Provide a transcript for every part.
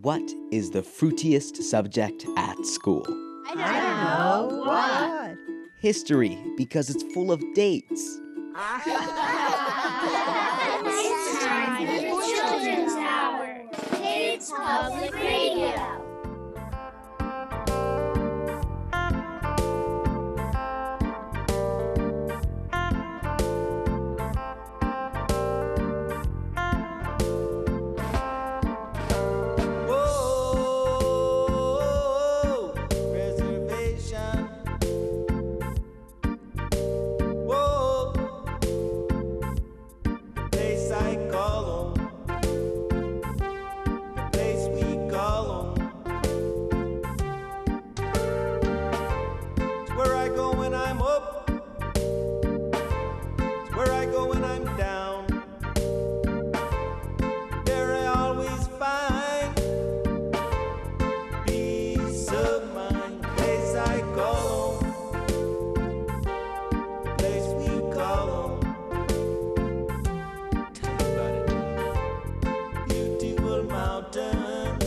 What is the fruitiest subject at school? I don't know. What? History, because it's full of dates. It's time for the Children's Hour. Kids Public Radio. Whoa, reservation. Whoa, the place I call home. The place we call home. It's where I go when I'm up. It's where I go when I'm down. There I always find peace of mind. The place I call home. The place we call home. Tell me about it. Beautiful mountains,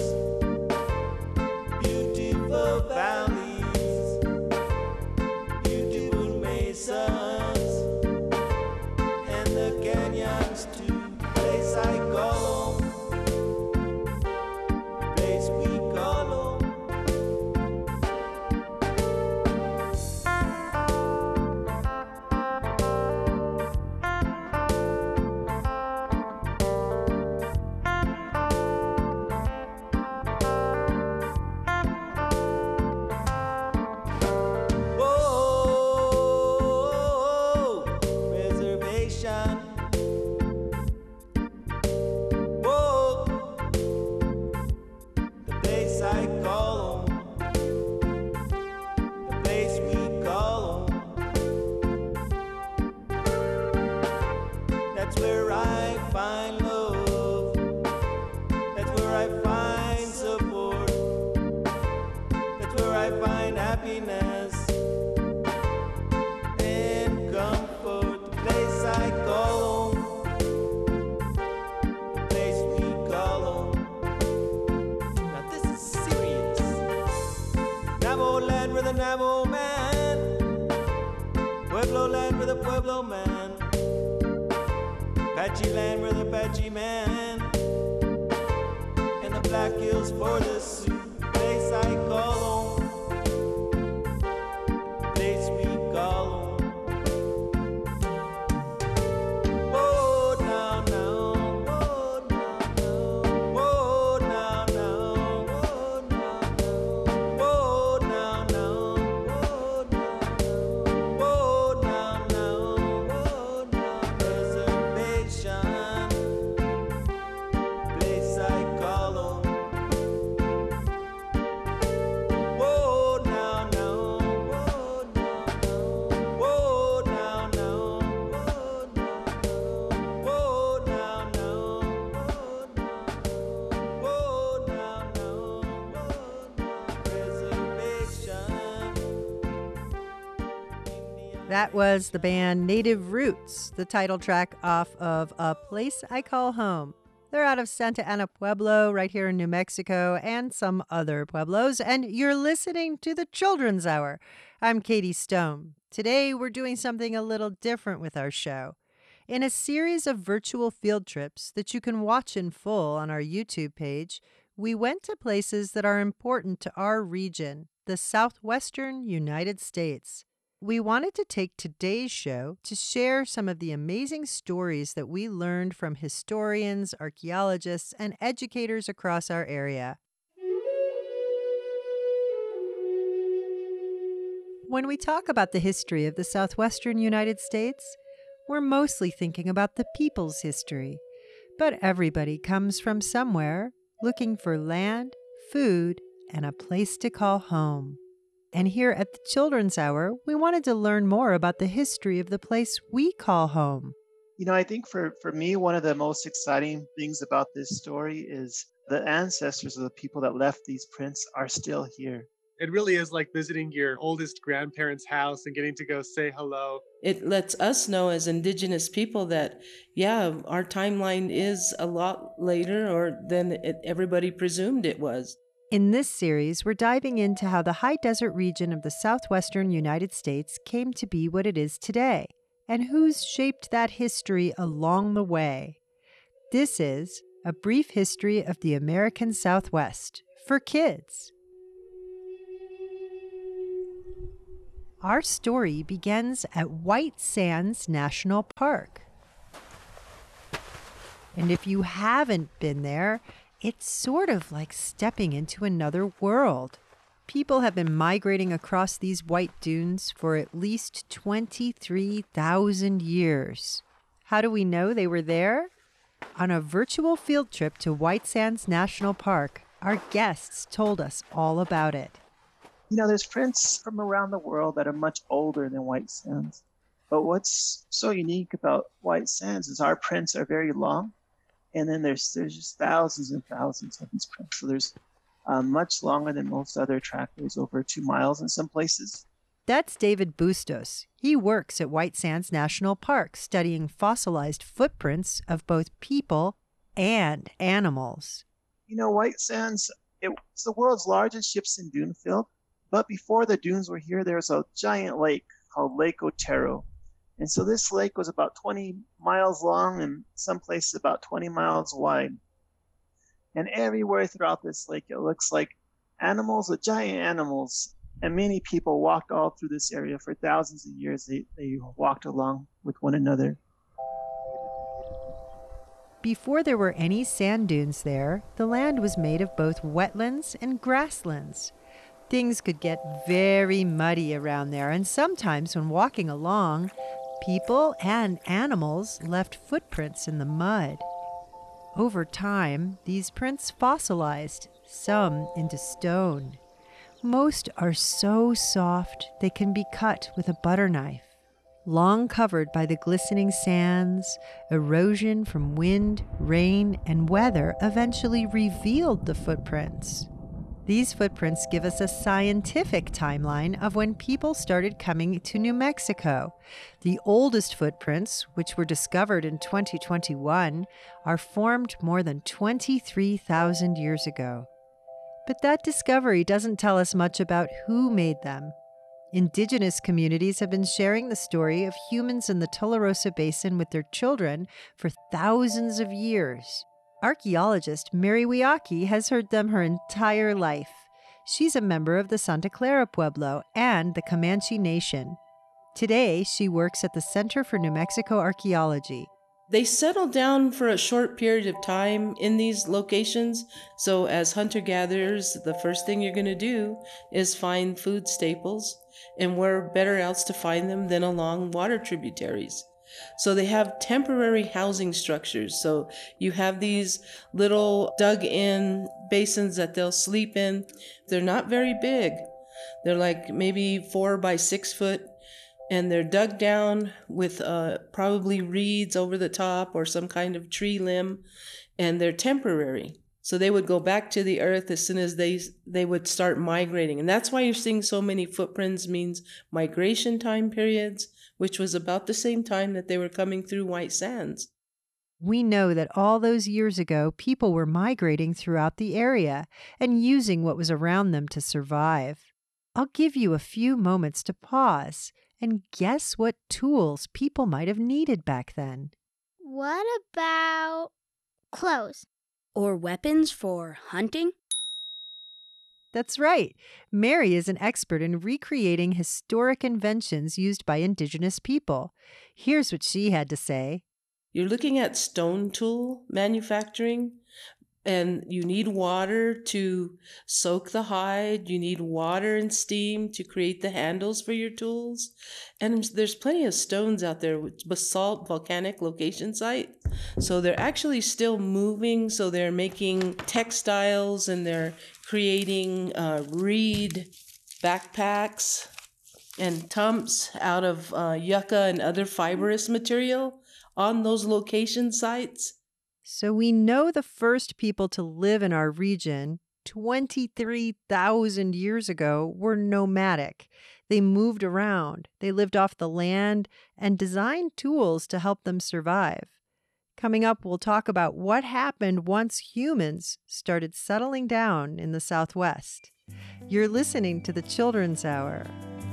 beautiful valleys, beautiful mesas, and the canyons too. Place I call home. Place we call home. Whoa, reservation. Whoa, the place I call home. The place we call home. That's where I find love. That's where I find support. That's where I find happiness and comfort. The place I call home. The place we call home. Now this is serious. Navajo land with a Navajo man. Pueblo land with a Pueblo man. Apache land with a Apache man. And the Black Hills for the Sioux. Place I call home. Place we call home. Whoa, now, now. Whoa, now, now. Whoa, now, now. Whoa, now, now. Whoa, now, now. Whoa, now, now. Whoa, now, now. Whoa, now. Reservation. Place I call home. Whoa, now, now. Whoa, now, now. Whoa, now, now. Whoa, now, now. Whoa, now, now. Reservation. That was the band Native Roots, the title track off of A Place I Call Home. They're out of Santa Ana Pueblo, right here in New Mexico, and some other pueblos. And you're listening to the Children's Hour. I'm Katie Stone. Today, we're doing something a little different with our show. In a series of virtual field trips that you can watch in full on our YouTube page, we went to places that are important to our region, the southwestern United States. We wanted to take today's show to share some of the amazing stories that we learned from historians, archaeologists, and educators across our area. When we talk about the history of the southwestern United States, we're mostly thinking about the people's history. But everybody comes from somewhere looking for land, food, and a place to call home. And here at the Children's Hour, we wanted to learn more about the history of the place we call home. You know, I think for me, one of the most exciting things about this story is the ancestors of the people that left these prints are still here. It really is like visiting your oldest grandparents' house and getting to go say hello. It lets us know as Indigenous people that, yeah, our timeline is a lot later or than everybody presumed it was. In this series, we're diving into how the high desert region of the southwestern United States came to be what it is today, and who's shaped that history along the way. This is A Brief History of the American Southwest for kids. Our story begins at White Sands National Park. And if you haven't been there, it's sort of like stepping into another world. People have been migrating across these white dunes for at least 23,000 years. How do we know they were there? On a virtual field trip to White Sands National Park, our guests told us all about it. You know, there's prints from around the world that are much older than White Sands. But what's so unique about White Sands is our prints are very long. And then there's just thousands and thousands of these prints. So there's much longer than most other trackways, over 2 miles in some places. That's David Bustos. He works at White Sands National Park studying fossilized footprints of both people and animals. You know, White Sands, it's the world's largest gypsum dune field. But before the dunes were here, there was a giant lake called Lake Otero. And so this lake was about 20 miles long and some places about 20 miles wide. And everywhere throughout this lake, it looks like animals, the giant animals. And many people walked all through this area for thousands of years. They walked along with one another. Before there were any sand dunes there, the land was made of both wetlands and grasslands. Things could get very muddy around there, and sometimes when walking along, people and animals left footprints in the mud. Over time, these prints fossilized, some into stone. Most are so soft they can be cut with a butter knife. Long covered by the glistening sands, erosion from wind, rain, and weather eventually revealed the footprints. These footprints give us a scientific timeline of when people started coming to New Mexico. The oldest footprints, which were discovered in 2021, are formed more than 23,000 years ago. But that discovery doesn't tell us much about who made them. Indigenous communities have been sharing the story of humans in the Tularosa Basin with their children for thousands of years. Archaeologist Mary Wiaki has heard them her entire life. She's a member of the Santa Clara Pueblo and the Comanche Nation. Today, she works at the Center for New Mexico Archaeology. They settle down for a short period of time in these locations. So as hunter-gatherers, the first thing you're going to do is find food staples. And where better else to find them than along water tributaries. So they have temporary housing structures. So you have these little dug-in basins that they'll sleep in. They're not very big. They're like maybe 4 by 6 foot. And they're dug down with probably reeds over the top or some kind of tree limb. And they're temporary. So they would go back to the earth as soon as they would start migrating. And that's why you're seeing so many footprints, means migration time periods, which was about the same time that they were coming through White Sands. We know that all those years ago, people were migrating throughout the area and using what was around them to survive. I'll give you a few moments to pause and guess what tools people might have needed back then. What about clothes? Or weapons for hunting? That's right. Mary is an expert in recreating historic inventions used by Indigenous people. Here's what she had to say. You're looking at stone tool manufacturing, and you need water to soak the hide. You need water and steam to create the handles for your tools. And there's plenty of stones out there with basalt volcanic location site. So they're actually still moving. So they're making textiles and they're creating reed backpacks and tumps out of yucca and other fibrous material on those location sites. So we know the first people to live in our region, 23,000 years ago were nomadic. They moved around, they lived off the land, and designed tools to help them survive. Coming up, we'll talk about what happened once humans started settling down in the Southwest. You're listening to the Children's Hour.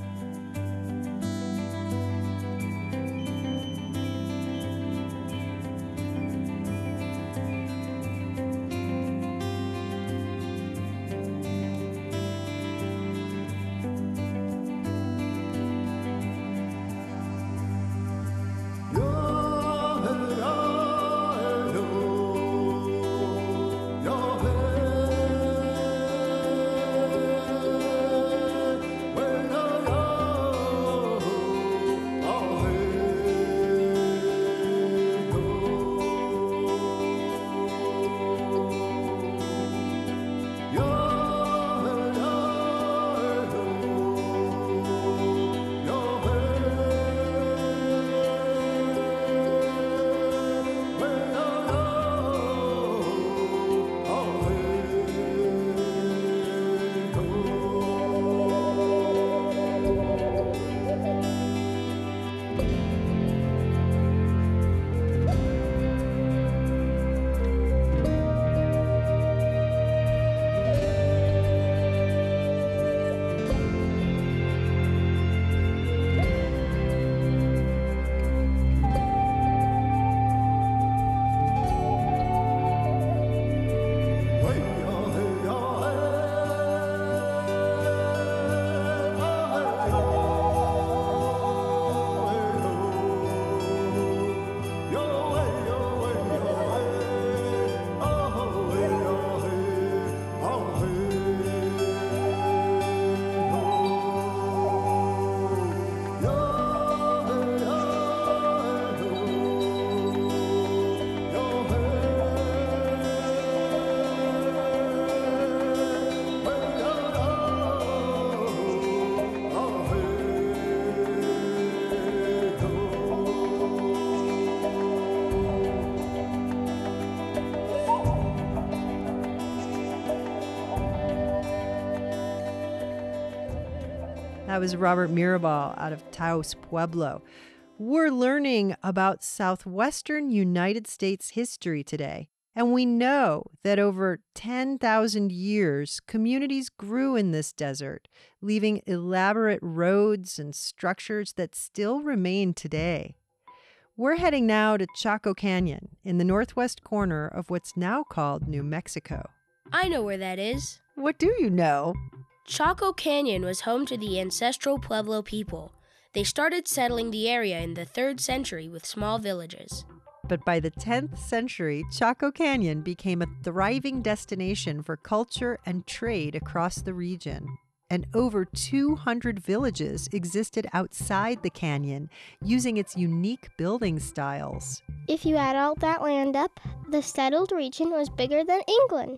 That was Robert Mirabal out of Taos Pueblo. We're learning about southwestern United States history today, and we know that over 10,000 years, communities grew in this desert, leaving elaborate roads and structures that still remain today. We're heading now to Chaco Canyon in the northwest corner of what's now called New Mexico. I know where that is. What do you know? Chaco Canyon was home to the ancestral Pueblo people. They started settling the area in the 3rd century with small villages. But by the 10th century, Chaco Canyon became a thriving destination for culture and trade across the region. And over 200 villages existed outside the canyon, using its unique building styles. If you add all that land up, the settled region was bigger than England.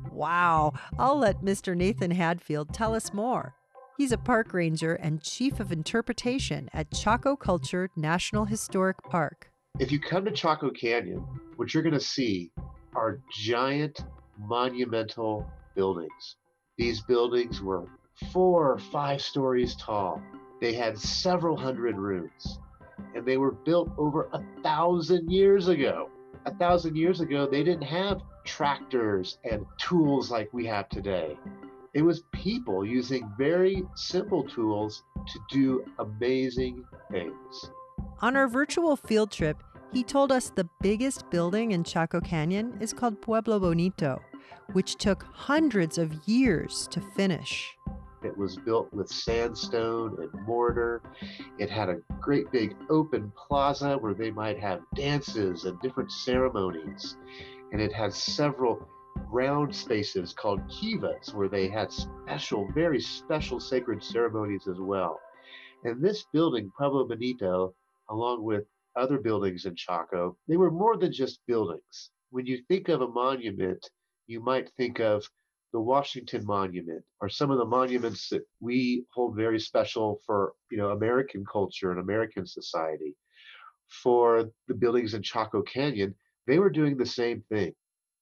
Wow, I'll let Mr. Nathan Hadfield tell us more. He's a park ranger and chief of interpretation at Chaco Culture National Historic Park. If you come to Chaco Canyon, what you're going to see are giant monumental buildings. These buildings were 4 or 5 stories tall. They had several hundred rooms, and they were built over 1,000 years ago. 1,000 years ago, they didn't have tractors and tools like we have today. It was people using very simple tools to do amazing things. On our virtual field trip, he told us the biggest building in Chaco Canyon is called Pueblo Bonito, which took hundreds of years to finish. It was built with sandstone and mortar. It had a great big open plaza where they might have dances and different ceremonies. And it had several round spaces called kivas where they had very special sacred ceremonies as well. And this building, Pueblo Bonito, along with other buildings in Chaco, they were more than just buildings. When you think of a monument, you might think of the Washington Monument, or some of the monuments that we hold very special for, American culture and American society. For the buildings in Chaco Canyon, they were doing the same thing.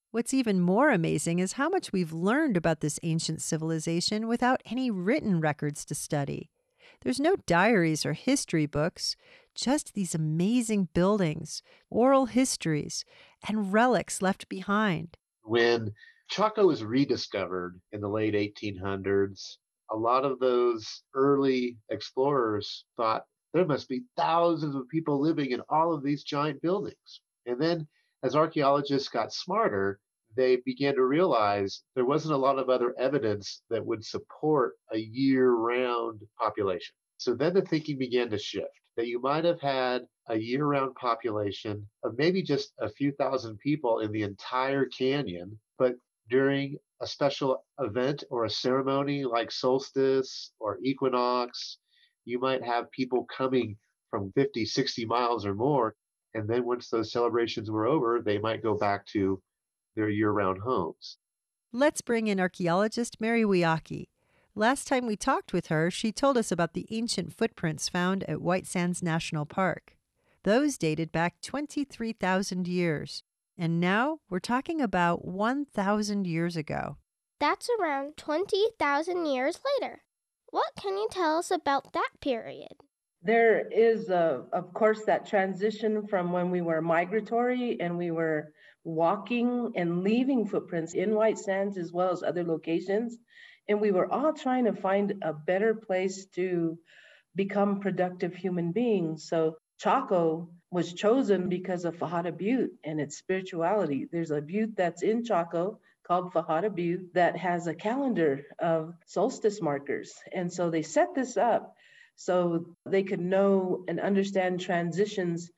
What's even more amazing is how much we've learned about this ancient civilization without any written records to study. There's no diaries or history books, just these amazing buildings, oral histories, and relics left behind. When Chaco was rediscovered in the late 1800s, a lot of those early explorers thought there must be thousands of people living in all of these giant buildings. And then as archaeologists got smarter, they began to realize there wasn't a lot of other evidence that would support a year-round population. So then the thinking began to shift, that you might have had a year-round population of maybe just a few thousand people in the entire canyon, but during a special event or a ceremony like solstice or equinox, you might have people coming from 50, 60 miles or more. And then once those celebrations were over, they might go back to their year-round homes. Let's bring in archaeologist Mary Wiaki. Last time we talked with her, she told us about the ancient footprints found at White Sands National Park. Those dated back 23,000 years. And now we're talking about 1,000 years ago. That's around 20,000 years later. What can you tell us about that period? There is, of course, that transition from when we were migratory and we were walking and leaving footprints in White Sands as well as other locations. And we were all trying to find a better place to become productive human beings. So Chaco was chosen because of Fajada Butte and its spirituality. There's a butte that's in Chaco called Fajada Butte that has a calendar of solstice markers. And so they set this up so they could know and understand transitions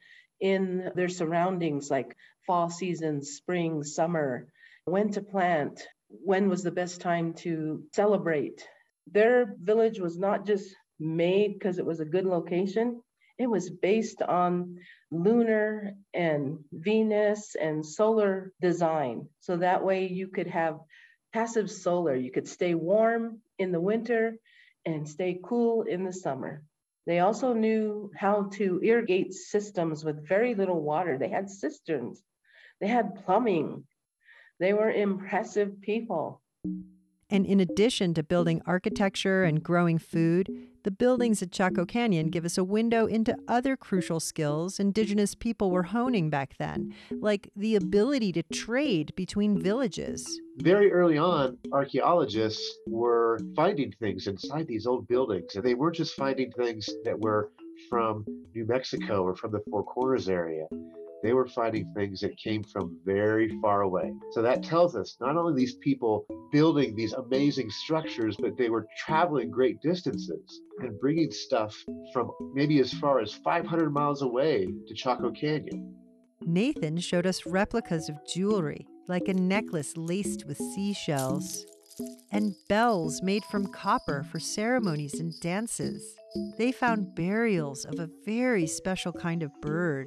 in their surroundings, like fall season, spring, summer, when to plant, when was the best time to celebrate. Their village was not just made because it was a good location. It was based on lunar and Venus and solar design. So that way you could have passive solar. You could stay warm in the winter and stay cool in the summer. They also knew how to irrigate systems with very little water. They had cisterns. They had plumbing. They were impressive people. And in addition to building architecture and growing food, the buildings at Chaco Canyon give us a window into other crucial skills indigenous people were honing back then, like the ability to trade between villages. Very early on, archaeologists were finding things inside these old buildings, and they weren't just finding things that were from New Mexico or from the Four Corners area. They were finding things that came from very far away. So that tells us not only these people building these amazing structures, but they were traveling great distances and bringing stuff from maybe as far as 500 miles away to Chaco Canyon. Nathan showed us replicas of jewelry, like a necklace laced with seashells, and bells made from copper for ceremonies and dances. They found burials of a very special kind of bird.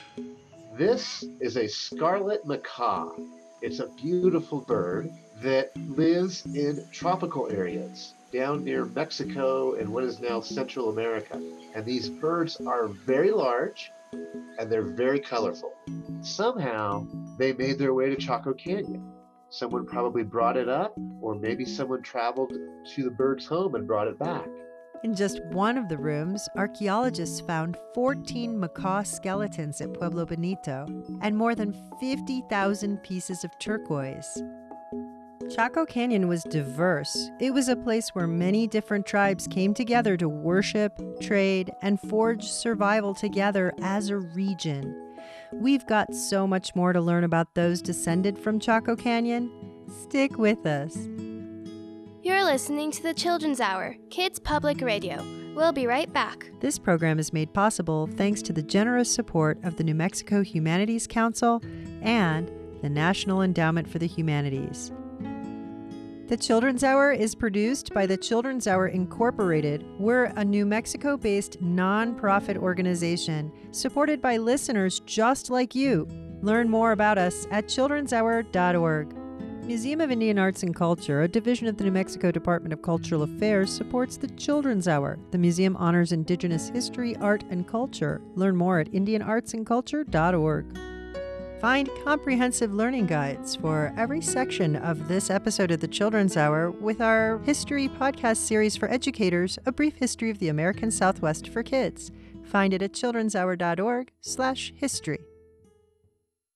This is a scarlet macaw. It's a beautiful bird that lives in tropical areas down near Mexico and what is now Central America. And these birds are very large and they're very colorful. Somehow they made their way to Chaco Canyon. Someone probably brought it up, or maybe someone traveled to the bird's home and brought it back. In just one of the rooms, archaeologists found 14 macaw skeletons at Pueblo Bonito and more than 50,000 pieces of turquoise. Chaco Canyon was diverse. It was a place where many different tribes came together to worship, trade, and forge survival together as a region. We've got so much more to learn about those descended from Chaco Canyon. Stick with us. You're listening to the Children's Hour, Kids Public Radio. We'll be right back. This program is made possible thanks to the generous support of the New Mexico Humanities Council and the National Endowment for the Humanities. The Children's Hour is produced by the Children's Hour Incorporated. We're a New Mexico-based nonprofit organization supported by listeners just like you. Learn more about us at childrenshour.org. Museum of Indian Arts and Culture, a division of the New Mexico Department of Cultural Affairs, supports the Children's Hour. The museum honors Indigenous history, art, and culture. Learn more at indianartsandculture.org. Find comprehensive learning guides for every section of this episode of the Children's Hour with our history podcast series for educators, A Brief History of the American Southwest for Kids. Find it at childrenshour.org/history.